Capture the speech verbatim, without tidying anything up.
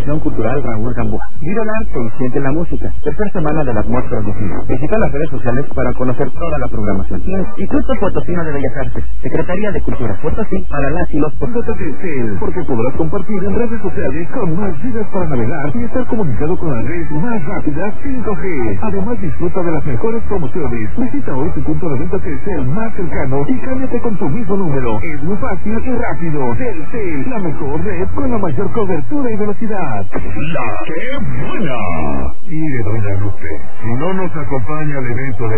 Asociación Cultural Raúl Gamboa. Vive el arte y siente la música. Tercera semana de las muestras de cine. Visita las redes sociales para conocer toda la programación. Instituto Potosino de Bellas Artes. Secretaría de Cultura Potosí para las y los Telcel, porque podrás compartir en redes sociales con más gigas para navegar y estar comunicado con la red más rápida cinco G. Además, disfruta de las mejores promociones. Visita hoy tu punto de venta Telcel más cercano y cámbiate con tu mismo número. Es muy fácil y rápido. Telcel, la mejor red con la mayor cobertura y velocidad. ¡La que buena! Mire, doña Lupe, si no nos acompaña al evento de